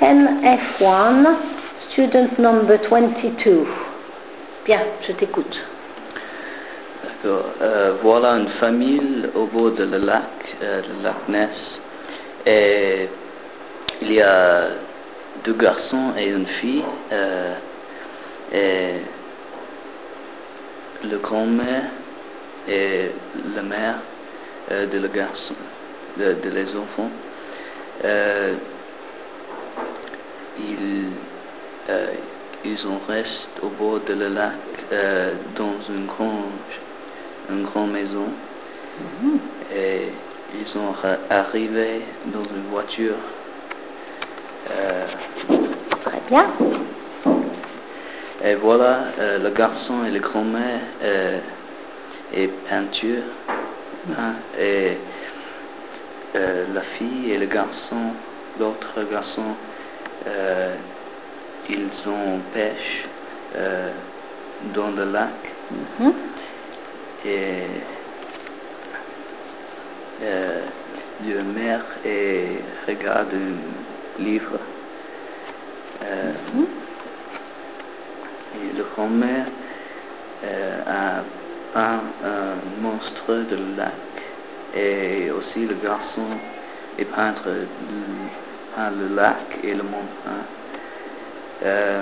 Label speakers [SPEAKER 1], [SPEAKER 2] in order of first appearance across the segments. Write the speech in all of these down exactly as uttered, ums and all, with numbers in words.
[SPEAKER 1] ten F one, student number twenty-two. Bien, je t'écoute.
[SPEAKER 2] D'accord. Euh, voilà une famille au bord de le lac, euh, le lac Ness. Et il y a deux garçons et une fille. Euh, et le grand-mère et la mère euh, de le garçon, de, de les enfants. Euh, ils, euh, ils en restent au bord de le lac euh, dans une grande, une grande maison.
[SPEAKER 1] Mm-hmm.
[SPEAKER 2] Et ils sont arrivés dans une voiture. Euh,
[SPEAKER 1] Très bien.
[SPEAKER 2] Et voilà, euh, le garçon et la grand-mère euh, et peinture. Hein, et euh, la fille et le garçon, l'autre garçon, euh, ils ont pêche euh, dans le lac.
[SPEAKER 1] Mm-hmm.
[SPEAKER 2] Et euh, la mère et regarde un livre. Euh,
[SPEAKER 1] Mm-hmm.
[SPEAKER 2] Et le grand-mère euh, a peint un monstre de lac. Et aussi le garçon est peintre peint le lac et le monstre. Euh,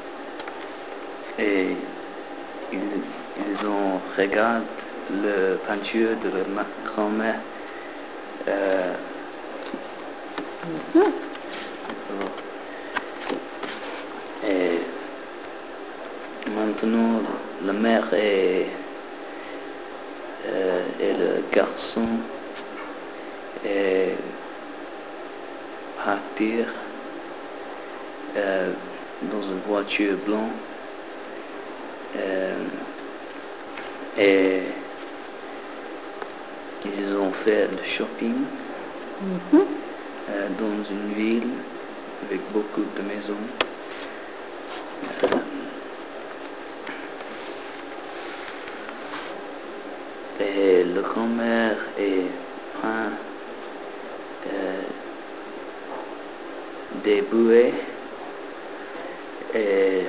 [SPEAKER 2] et ils, ils ont regardé la peinture de la grand-mère. Euh,
[SPEAKER 1] Mm-hmm.
[SPEAKER 2] Et maintenant, la mère et, euh, et le garçon et partir euh, dans une voiture blanche euh, et ils ont fait le shopping
[SPEAKER 1] Mm-hmm.
[SPEAKER 2] euh, dans une ville avec beaucoup de maisons. Euh, et le grand-mère est peint euh, des bouées et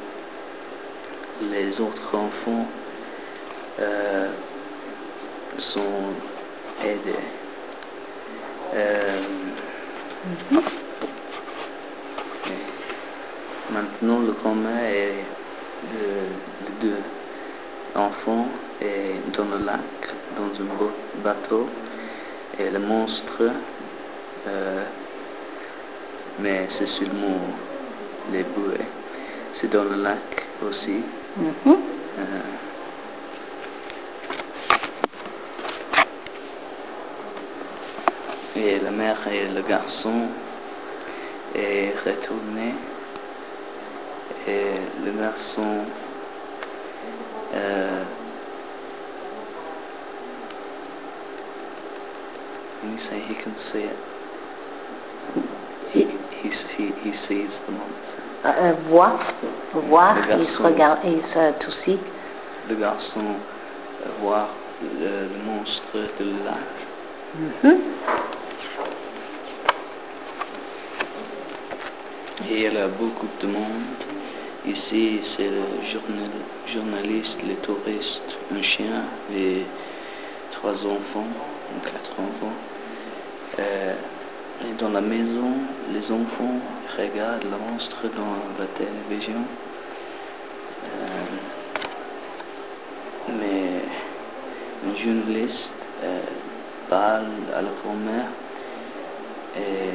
[SPEAKER 2] les autres enfants euh, sont aidés. Euh,
[SPEAKER 1] Mm-hmm.
[SPEAKER 2] Maintenant, le grand-mère et le- les deux enfants est dans le lac, dans un beau bateau, et le monstre, euh, mais c'est seulement les bouées. C'est dans le lac aussi.
[SPEAKER 1] Mm-hmm.
[SPEAKER 2] Euh, et la mère et le garçon est retourné. Et le garçon euh, when you say he can see it, he, he, he, he sees the monster.
[SPEAKER 1] Euh, voir, voir,
[SPEAKER 2] Le
[SPEAKER 1] il se
[SPEAKER 2] garçon.
[SPEAKER 1] regarde, il se tousse.
[SPEAKER 2] Le garçon euh, voit le, le monstre de lac.
[SPEAKER 1] Mm-hmm.
[SPEAKER 2] Et il y a beaucoup de monde. Ici, c'est le journal, journaliste, les touristes, un chien et trois enfants, ou quatre enfants. Euh, et dans la maison, les enfants regardent le monstre dans la télévision. Euh, mais un journaliste euh, parle à la grand-mère et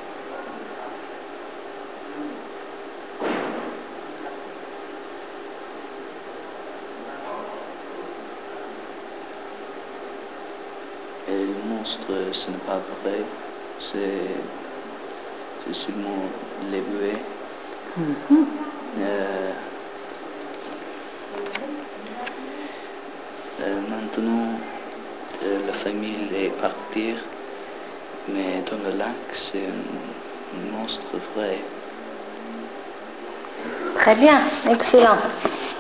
[SPEAKER 2] Et le monstre, ce n'est pas vrai, c'est, c'est seulement les bouées.
[SPEAKER 1] Mm-hmm.
[SPEAKER 2] Euh, euh, maintenant, euh, la famille est partie, mais dans le lac, c'est un monstre vrai.
[SPEAKER 1] Très bien, excellent.